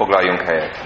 Foglaljunk helyet.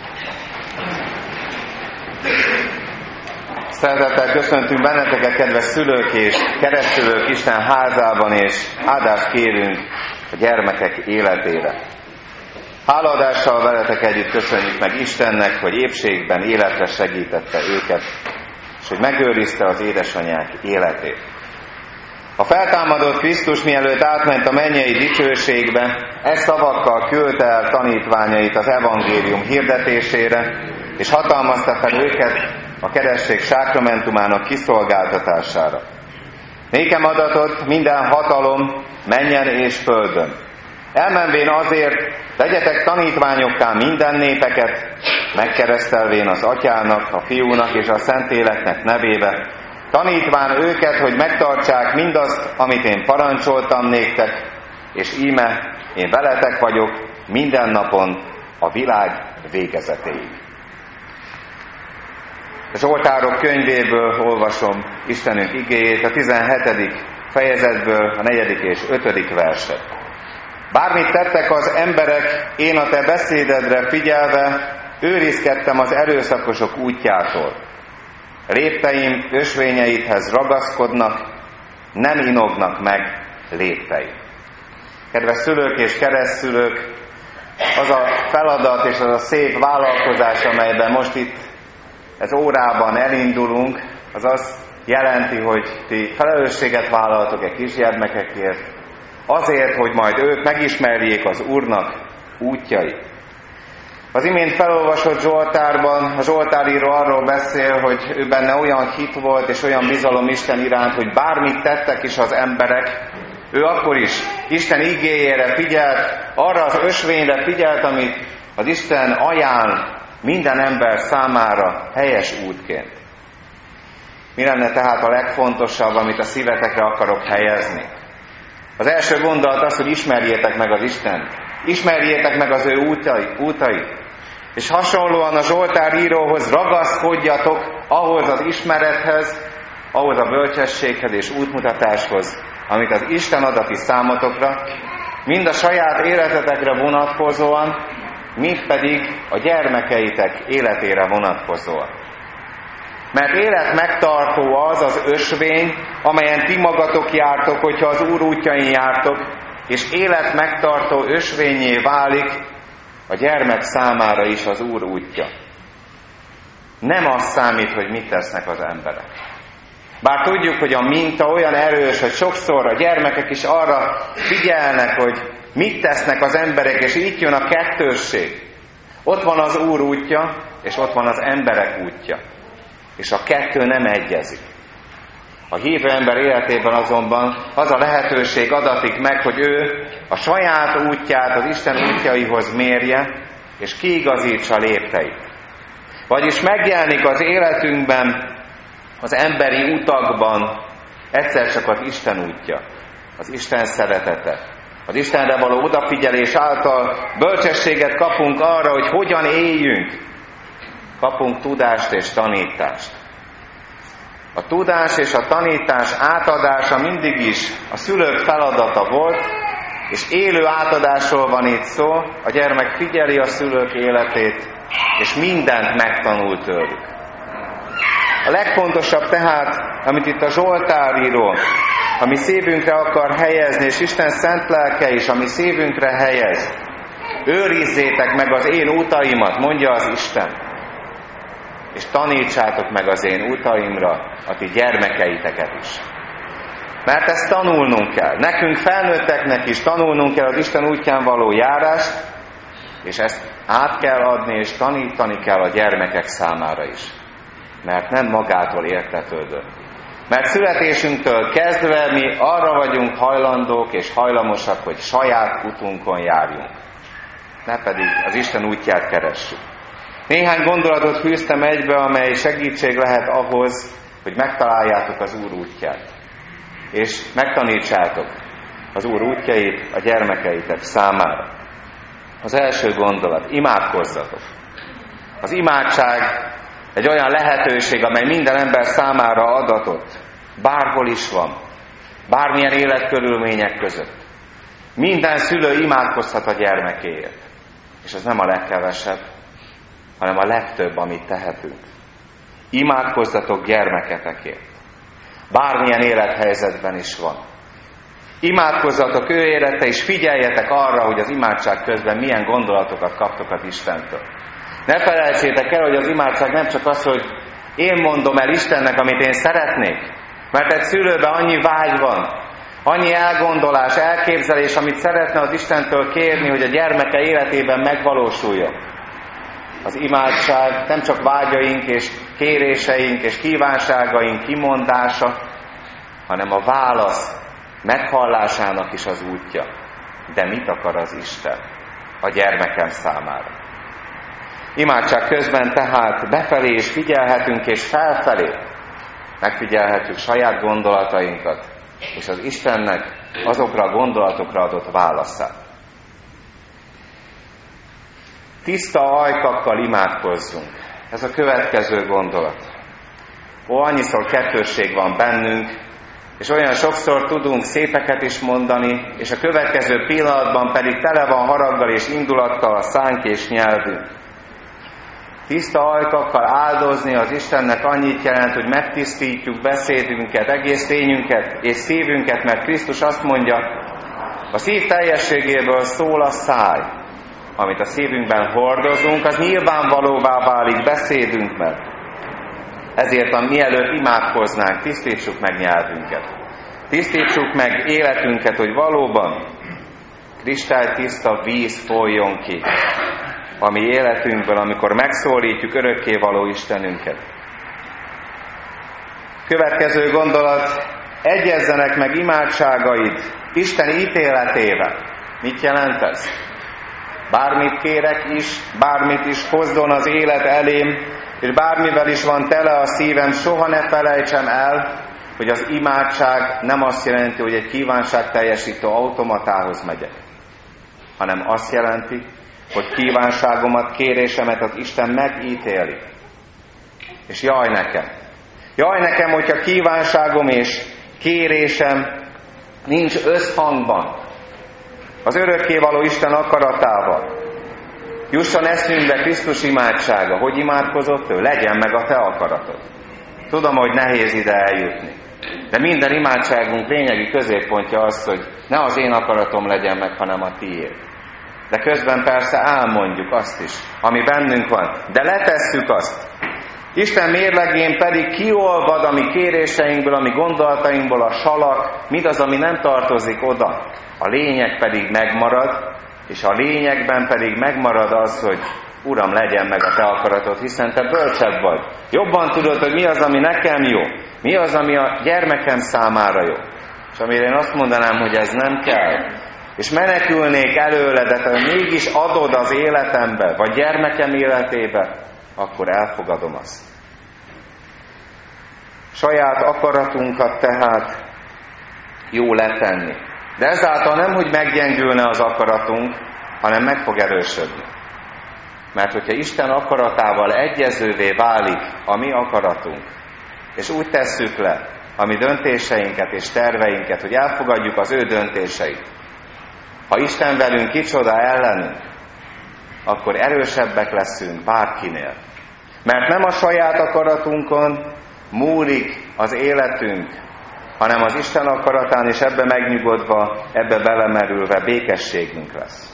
Szeretettel köszöntünk benneteket, kedves szülők és keresztülők Isten házában, és áldást kérünk a gyermekek életére. Hálaadással veletek együtt köszönjük meg Istennek, hogy épségben életre segítette őket, és hogy megőrizte az édesanyák életét. A feltámadott Krisztus mielőtt átment a mennyei dicsőségbe, szavakkal küldte el tanítványait az evangélium hirdetésére, és hatalmazta fel őket a keresztség sákramentumának kiszolgáltatására. Nékem adatot minden hatalom mennyen és földön. Elmenvén azért, legyetek tanítványokká minden népeket, megkeresztelvén az Atyának, a Fiúnak és a Szentléleknek nevébe, tanítván őket, hogy megtartsák mindazt, amit én parancsoltam néktek, és íme, én veletek vagyok minden napon a világ végezetéig. A Zsoltárok könyvéből olvasom Istenünk igéjét, a 17. fejezetből a 4. és 5. verset. Bármit tettek az emberek, én a te beszédedre figyelve őrizkedtem az erőszakosok útjától. Lépteim ösvényeidhez ragaszkodnak, nem inognak meg lépteim. Kedves szülők és keresztszülők, az a feladat és az a szép vállalkozás, amelyben most itt ez órában elindulunk, az azt jelenti, hogy ti felelősséget vállaltok egy kisgyermekekért, azért, hogy majd ők megismerjék az Úrnak útjait. Az imént felolvasott Zsoltárban a Zsoltáríró arról beszél, hogy ő benne olyan hit volt és olyan bizalom Isten iránt, hogy bármit tettek is az emberek, ő akkor is Isten igéjére figyelt, arra az ösvényre figyelt, amit az Isten ajánl minden ember számára helyes útként. Mi lenne tehát a legfontosabb, amit a szívetekre akarok helyezni? Az első gondolat az, hogy ismerjétek meg az Istent. Ismerjétek meg az ő útait. És hasonlóan a Zsoltár íróhoz ragaszkodjatok ahhoz az ismerethez, ahhoz a bölcsességhez és útmutatáshoz, amit az Isten adati számotokra, mind a saját életetekre vonatkozóan, mind pedig a gyermekeitek életére vonatkozóan. Mert életmegtartó az az ösvény, amelyen ti magatok jártok, hogyha az Úr útjain jártok, és életmegtartó ösvényé válik a gyermek számára is az Úr útja. Nem az számít, hogy mit tesznek az emberek. Bár tudjuk, hogy a minta olyan erős, hogy sokszor a gyermekek is arra figyelnek, hogy mit tesznek az emberek, és így jön a kettősség. Ott van az Úr útja, és ott van az emberek útja. És a kettő nem egyezik. A hívő ember életében azonban az a lehetőség adatik meg, hogy ő a saját útját az Isten útjaihoz mérje, és kiigazítsa lépteit. Vagyis megjelenik az életünkben, az emberi utakban egyszer csak az Isten útja, az Isten szeretete. Az Istenre való odafigyelés által bölcsességet kapunk arra, hogy hogyan éljünk. Kapunk tudást és tanítást. A tudás és a tanítás átadása mindig is a szülők feladata volt, és élő átadásról van itt szó, a gyermek figyeli a szülők életét, és mindent megtanul tőlük. A legfontosabb tehát, amit itt a Zsoltáríró, ami szívünkre akar helyezni, és Isten szent lelke is, ami szívünkre helyez, őrizzétek meg az én utaimat, mondja az Isten, és tanítsátok meg az én utaimra a ti gyermekeiteket is. Mert ezt tanulnunk kell. Nekünk felnőtteknek is tanulnunk kell az Isten útján való járást, és ezt át kell adni, és tanítani kell a gyermekek számára is. Mert nem magától értetődő. Mert születésünktől kezdve mi arra vagyunk hajlandók és hajlamosak, hogy saját utunkon járjunk. Ne pedig az Isten útját keressük. Néhány gondolatot fűztem egybe, amely segítség lehet ahhoz, hogy megtaláljátok az Úr útját. És megtanítsátok az Úr útjait a gyermekeitek számára. Az első gondolat, imádkozzatok. Az imádság egy olyan lehetőség, amely minden ember számára adatott. Bárhol is van. Bármilyen életkörülmények között. Minden szülő imádkozhat a gyermekéért. És ez nem a legkevesebb, hanem a legtöbb, amit tehetünk. Imádkozzatok gyermeketekért. Bármilyen élethelyzetben is van. Imádkozzatok ő érete, és figyeljetek arra, hogy az imádság közben milyen gondolatokat kaptok az Istentől. Ne felejtsétek el, hogy az imádság nem csak az, hogy én mondom el Istennek, amit én szeretnék. Mert egy szülőben annyi vágy van, annyi elgondolás, elképzelés, amit szeretne az Istentől kérni, hogy a gyermeke életében megvalósuljon. Az imádság nem csak vágyaink és kéréseink és kívánságaink kimondása, hanem a válasz meghallásának is az útja. De mit akar az Isten a gyermekem számára? Imádság közben tehát befelé is figyelhetünk, és felfelé megfigyelhetjük saját gondolatainkat, és az Istennek azokra a gondolatokra adott válaszát. Tiszta ajkakkal imádkozzunk. Ez a következő gondolat. Annyiszor kettősség van bennünk, és olyan sokszor tudunk szépeket is mondani, és a következő pillanatban pedig tele van haraggal és indulattal a szánk és nyelvünk. Tiszta ajkakkal áldozni az Istennek annyit jelent, hogy megtisztítjuk beszédünket, egész lényünket és szívünket, mert Krisztus azt mondja, a szív teljességéből szól a száj. Amit a szívünkben hordozunk, az nyilvánvalóvá válik beszédünkben. Ezért, mielőtt imádkoznánk, tisztítsuk meg nyelvünket. Tisztítsuk meg életünket, hogy valóban kristálytiszta víz folyjon ki a mi életünkből, amikor megszólítjuk örökkévaló Istenünket. Következő gondolat, egyezzenek meg imádságaid Isten ítéletével. Mit jelent ez? Bármit kérek is, bármit is hozzon az élet elém, és bármivel is van tele a szívem, soha ne felejtsem el, hogy az imádság nem azt jelenti, hogy egy kívánság teljesítő automatához megyek, hanem azt jelenti, hogy kívánságomat, kérésemet az Isten megítéli. És jaj nekem, hogyha kívánságom és kérésem nincs összhangban az örökkévaló Isten akaratával. Jusson eszünkbe Krisztus imádsága. Hogy imádkozott ő? Legyen meg a te akaratod. Tudom, hogy nehéz ide eljutni. De minden imádságunk lényegi középpontja az, hogy ne az én akaratom legyen meg, hanem a tiéd. De közben persze elmondjuk azt is, ami bennünk van. De letesszük azt. Isten mérlegén pedig kiolvad a mi kéréseinkből, a mi gondolatainkból a salak, mindaz, ami nem tartozik oda. A lényeg pedig megmarad, és a lényegben pedig megmarad az, hogy Uram, legyen meg a te akaratod, hiszen te bölcsebb vagy. Jobban tudod, hogy mi az, ami nekem jó, mi az, ami a gyermekem számára jó. És amire én azt mondanám, hogy ez nem kell, és menekülnék előle, de te mégis adod az életembe, vagy gyermekem életébe, akkor elfogadom azt. Saját akaratunkat tehát jó letenni. De ezáltal nem, hogy meggyengülne az akaratunk, hanem meg fog erősödni. Mert hogyha Isten akaratával egyezővé válik a mi akaratunk, és úgy tesszük le a mi döntéseinket és terveinket, hogy elfogadjuk az ő döntéseit, ha Isten velünk, kicsoda ellenünk, akkor erősebbek leszünk bárkinél. Mert nem a saját akaratunkon múlik az életünk, hanem az Isten akaratán, és ebbe megnyugodva, ebbe belemerülve békességünk lesz.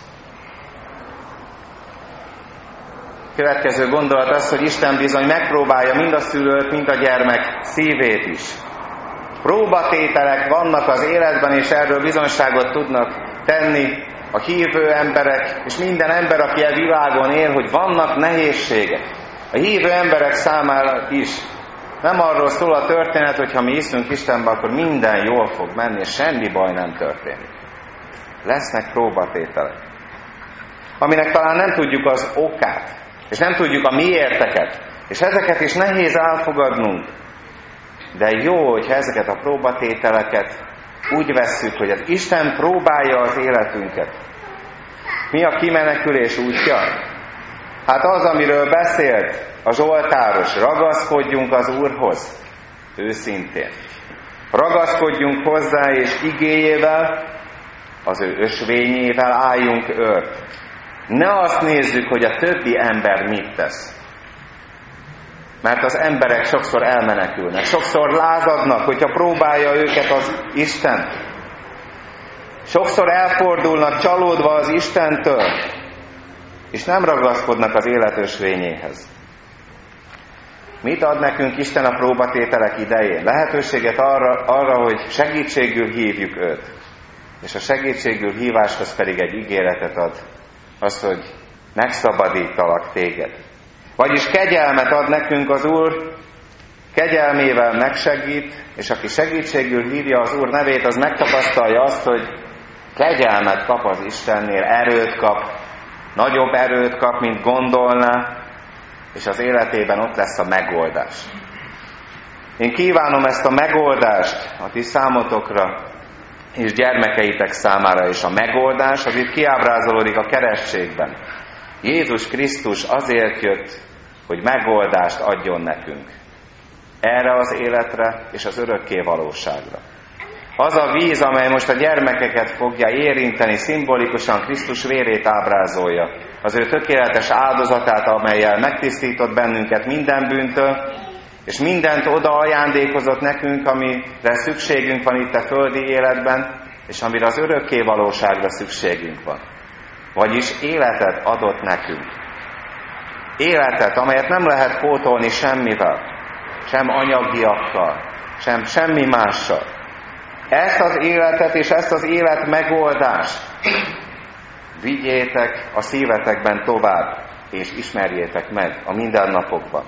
Következő gondolat az, hogy Isten bizony megpróbálja mind a szülőt, mind a gyermek szívét is. Próbatételek vannak az életben, és erről bizonyságot tudnak tenni a hívő emberek, és minden ember, aki a világon él, hogy vannak nehézségek. A hívő emberek számára is. Nem arról szól a történet, hogy ha mi hiszünk Istenbe, akkor minden jól fog menni, és semmi baj nem történik. Lesznek próbatételek, aminek talán nem tudjuk az okát, és nem tudjuk a miérteket, és ezeket is nehéz elfogadnunk. De jó, hogyha ezeket a próbatételeket úgy vesszük, hogy az Isten próbálja az életünket. Mi a kimenekülés útja? Hát az, amiről beszélt a zsoltáros, ragaszkodjunk az Úrhoz, őszintén. Ragaszkodjunk hozzá, és igéjével, az ő ösvényével álljunk őrt. Ne azt nézzük, hogy a többi ember mit tesz. Mert az emberek sokszor elmenekülnek, sokszor lázadnak, hogyha próbálja őket az Isten. Sokszor elfordulnak csalódva az Istentől, és nem ragaszkodnak az élet ösvényéhez. Mit ad nekünk Isten a próbatételek idején? Lehetőséget arra, hogy segítségül hívjuk őt. És a segítségül híváshoz pedig egy ígéretet ad. Az, hogy megszabadítalak téged. Vagyis kegyelmet ad nekünk az Úr, kegyelmével megsegít, és aki segítségül hívja az Úr nevét, az megtapasztalja azt, hogy kegyelmet kap az Istennél, erőt kap, nagyobb erőt kap, mint gondolná, és az életében ott lesz a megoldás. Én kívánom ezt a megoldást a ti számotokra, és gyermekeitek számára is. A megoldás az itt kiábrázolódik a keresztségben. Jézus Krisztus azért jött, hogy megoldást adjon nekünk. Erre az életre és az örökké valóságra. Az a víz, amely most a gyermekeket fogja érinteni, szimbolikusan Krisztus vérét ábrázolja. Az ő tökéletes áldozatát, amellyel megtisztított bennünket minden bűntől, és mindent oda ajándékozott nekünk, amire szükségünk van itt a földi életben, és amire az örökké valóságra szükségünk van. Vagyis életet adott nekünk. Életet, amelyet nem lehet pótolni semmivel, sem anyagiakkal, sem semmi mással. Ezt az életet és ezt az élet megoldást vigyétek a szívetekben tovább, és ismerjétek meg a mindennapokban.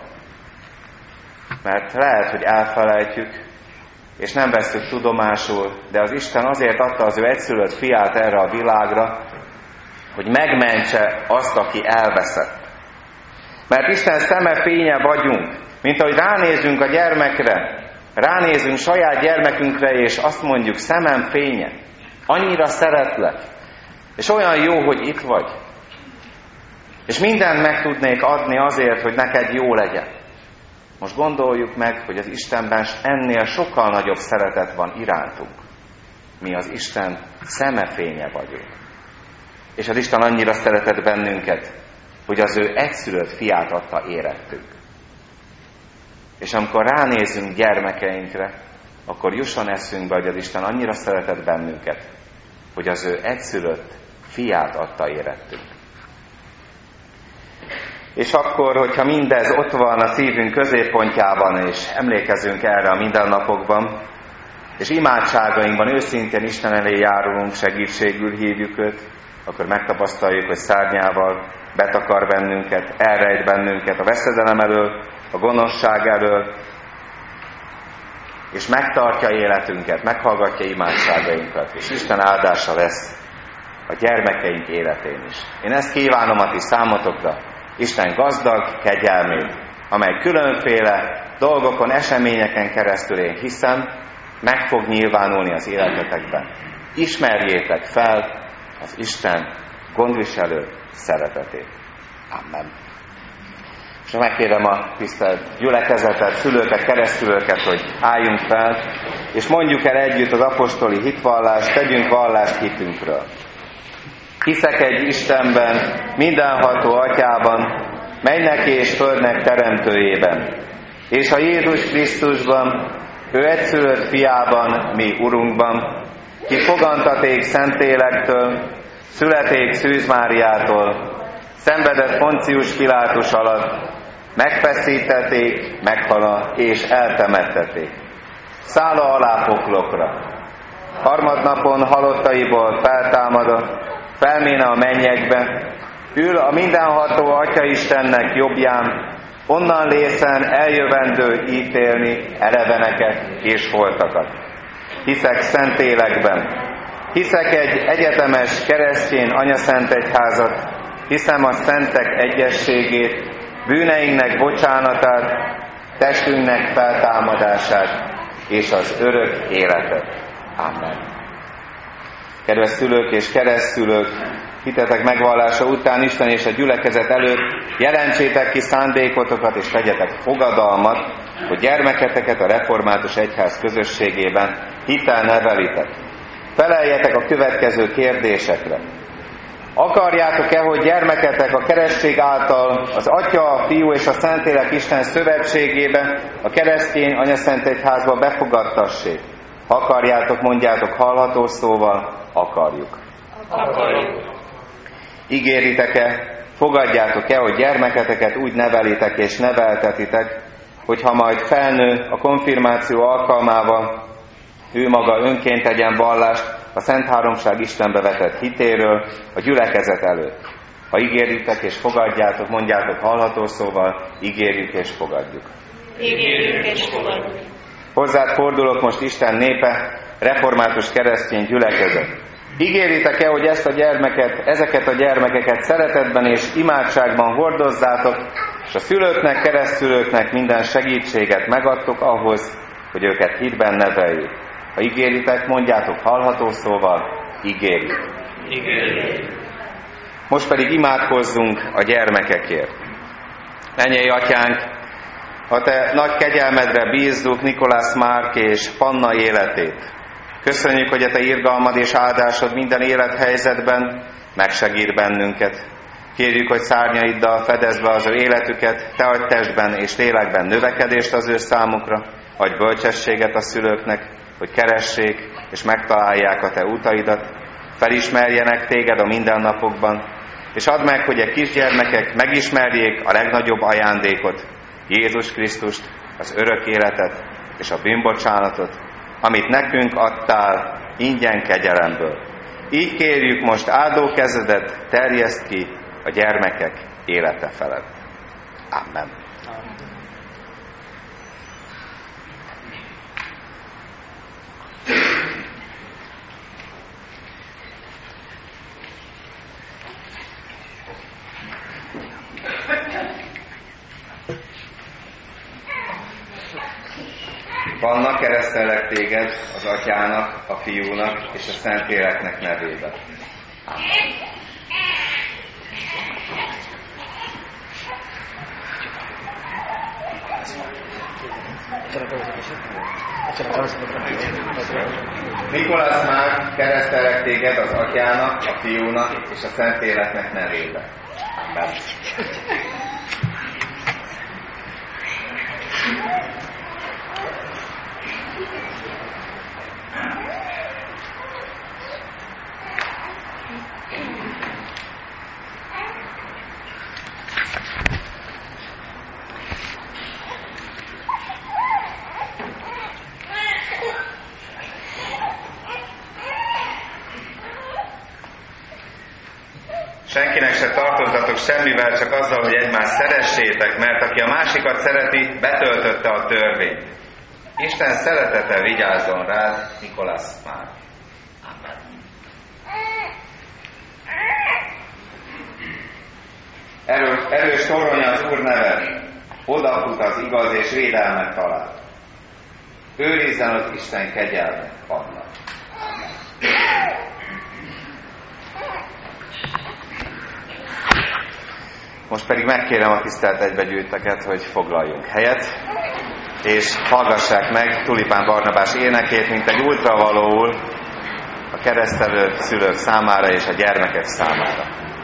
Mert lehet, hogy elfelejtjük, és nem vesztük tudomásul, de az Isten azért adta az ő egyszülött fiát erre a világra, hogy megmentse azt, aki elveszett. Mert Isten szeme fénye vagyunk, mint ahogy ránézünk a gyermekre, ránézünk saját gyermekünkre, és azt mondjuk, szemem fénye, annyira szeretlek, és olyan jó, hogy itt vagy. És mindent meg tudnék adni azért, hogy neked jó legyen. Most gondoljuk meg, hogy az Istenben ennél sokkal nagyobb szeretet van irántunk. Mi az Isten szemefénye vagyunk. És az Isten annyira szeretett bennünket, hogy az ő egyszülött fiát adta érettünk. És amikor ránézünk gyermekeinkre, akkor jusson eszünkbe, hogy az Isten annyira szeretett bennünket, hogy az ő egyszülött fiát adta érettünk. És akkor, hogyha mindez ott van a szívünk középpontjában, és emlékezünk erre a mindennapokban, és imádságainkban őszintén Isten elé járulunk, segítségül hívjuk őt, akkor megtapasztaljuk, hogy szárnyával betakar bennünket, elrejt bennünket a veszedelem elől, a gonoszság elől, és megtartja életünket, meghallgatja imádságainkat, és Isten áldása lesz a gyermekeink életén is. Én ezt kívánom a ti számotokra, Isten gazdag kegyelmét, amely különféle dolgokon, eseményeken keresztül én hiszem, meg fog nyilvánulni az életetekben. Ismerjétek fel az Isten gondviselő szeretetét. Amen. És megkérem a tisztelt gyülekezetet, szülőket, keresztülőket, hogy álljunk fel, és mondjuk el együtt az apostoli hitvallást, tegyünk vallást hitünkről. Hiszek egy Istenben, mindenható Atyában, mennek és földnek teremtőjében, és a Jézus Krisztusban, ő egyszülött fiában, mi Urunkban, ki fogantaték Szentlélektől, születék Szűz Máriától, szenvedett Poncius Pilátus alatt, megfeszítették, meghala és eltemettették. Szála alá poklokra. Harmadnapon halottaiból feltámadott, felméne a mennyekbe, ül a mindenható Atya Istennek jobbján, onnan lészen eljövendő ítélni eleveneket és holtakat. Hiszek Szentlélekben. Hiszek egy egyetemes keresztény anyaszent egyházat, hiszem a szentek egyességét, bűneinknek bocsánatát, testünknek feltámadását és az örök életet. Amen. Kedves szülők és keresztszülők, hitetek megvallása után Isten és a gyülekezet előtt jelentsétek ki szándékotokat és tegyetek fogadalmat, hogy gyermeketeket a református egyház közösségében hittel nevelitek. Feleljetek a következő kérdésekre. Akarjátok-e, hogy gyermeketek a keresztség által az Atya, a Fiú és a Szentlélek Isten szövetségébe, a keresztény anyaszent egyházba befogadtassék? Ha akarjátok, mondjátok hallható szóval, akarjuk. Akarjuk. Ígéritek-e, fogadjátok-e, hogy gyermeketeket úgy nevelitek és neveltetitek, hogyha majd felnő a konfirmáció alkalmával, ő maga önként tegyen vallást a Szent Háromság Istenbe vetett hitéről a gyülekezet előtt. Ha ígéritek és fogadjátok, mondjátok hallható szóval, ígérjük és fogadjuk. Ígérjük és fogadjuk. Hozzád fordulok most, Isten népe, református keresztény gyülekezet. Ígéritek-e, hogy ezeket a gyermekeket szeretetben és imádságban hordozzátok, és a szülőknek, keresztülőknek minden segítséget megadtok ahhoz, hogy őket hitben neveljék? Ha ígéritek, mondjátok hallható szóval, ígérjük. Ígérjük. Most pedig imádkozzunk a gyermekekért. Mennyei Atyánk, a Te nagy kegyelmedre bízzuk Nikolász Márk és Panna életét. Köszönjük, hogy a Te irgalmad és áldásod minden élethelyzetben megsegít bennünket. Kérjük, hogy szárnyaiddal fedezd be az ő életüket, Te adj testben és lélekben növekedést az ő számukra, adj bölcsességet a szülőknek, hogy keressék és megtalálják a Te utaidat, felismerjenek Téged a mindennapokban, és add meg, hogy a kisgyermekek megismerjék a legnagyobb ajándékot, Jézus Krisztust, az örök életet és a bűnbocsánatot, amit nekünk adtál ingyen kegyelemből. Így kérjük most, áldó kezedet terjeszt ki a gyermekek élete felett. Amen. Panna, keresztelek téged az Atyának, a Fiúnak és a Szentléleknek nevében. Amen. Nikolász Márk, keresztelek téged az Atyának, a Fiúnak és a Szentléleknek nevében. Amen. Senkinek se tartozzatok semmivel, csak azzal, hogy egymást szeressétek, mert aki a másikat szereti, betöltötte a törvényt. Isten szeretete vigyázzon rád, Nikolász Márk. Amen. Erős torony az Úr neve, odafut az igaz és védelmet talál. Őrizzen az Isten kegyelme, Panna. Most pedig megkérem a tisztelt egybegyűlteket, hogy foglaljunk helyet, és hallgassák meg Tulipán Barnabás énekét, mint egy ultravalóul a keresztelő szülők számára és a gyermekek számára.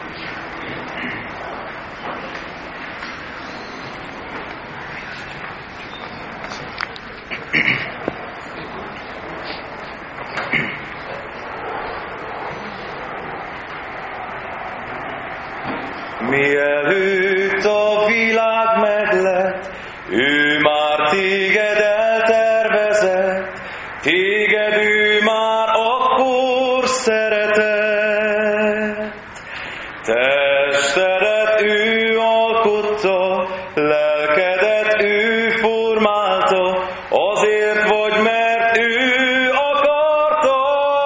Mielőtt a világ meglett, ő már téged eltervezett, téged ő már akkor szeretett. Testedet ő alkotta, lelkedet ő formálta, azért vagy, mert ő akarta.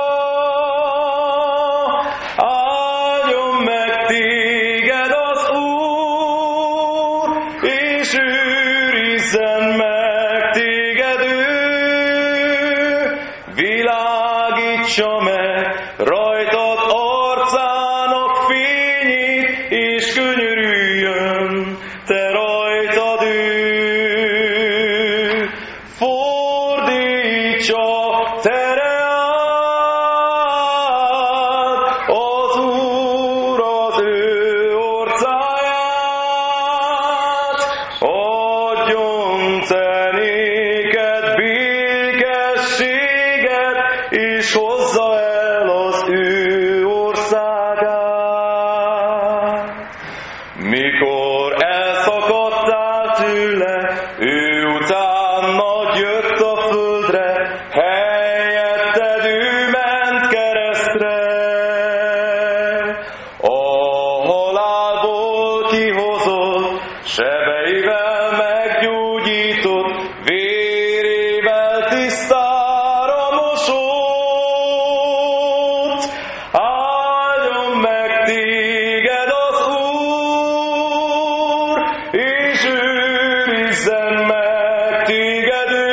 Áldjon meg téged az Úr, és őrizzen meg téged ő. Világítsa meg rajtad arcának fényét, és könyörüljön te rajtad ő. Fordítsa tere át az Úr mikor elszakadtál tőle, ő utána jött a földre, helyetted ő ment keresztre. A halálból kihozott, sebeivel meggyógyított, vérével tisztára mosott. Áldjon meg téged az Úr, és őrizzen meg téged ő.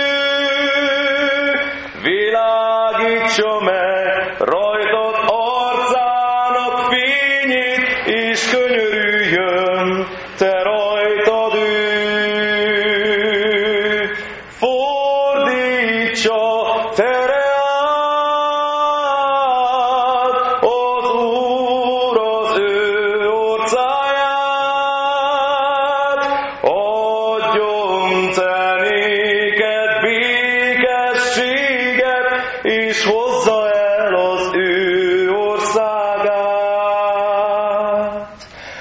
Világítsa meg rajtad arcának fényét, és könyörüljön te rajtad ő. Fordítsa tereát az Úr az ő orcáját, adjon te néked békességet, és hozza el az ő országát.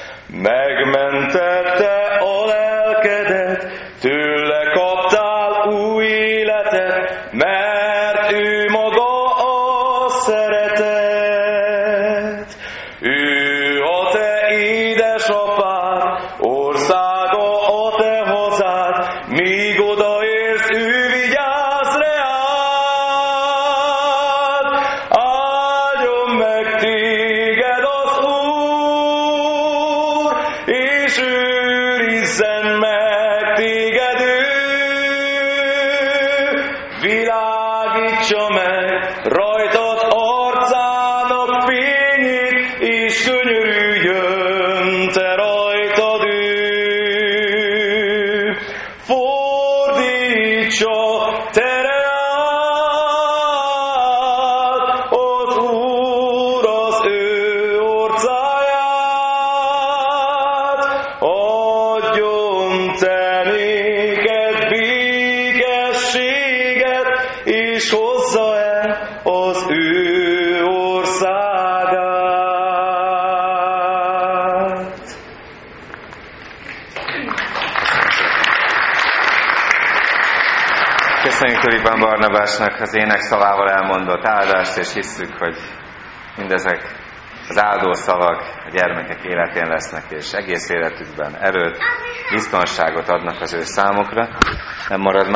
Megmentette a lelkedet, tőle kaptál új életet, mert ő maga a szeretet. Ő a te édesapád, országa a te hazád, míg odaérsz, ő vigyáz reád. Áldjon meg téged az Úr, és őrizzen meg téged ő. Világítsa meg rajtad arcának fényét, és könyörüljön te rajtad ő. Fordítsa tereát az Úr az ő orcáját, adjon te néked békességet, és hozza el az ő országát. Köszönjük Tolibán Barnabásnak az ének szavával elmondott áldást, és hisszük, hogy mindezek az áldó szavak a gyermekek életén lesznek, és egész életükben erőt, biztonságot adnak az ő számukra. Nem marad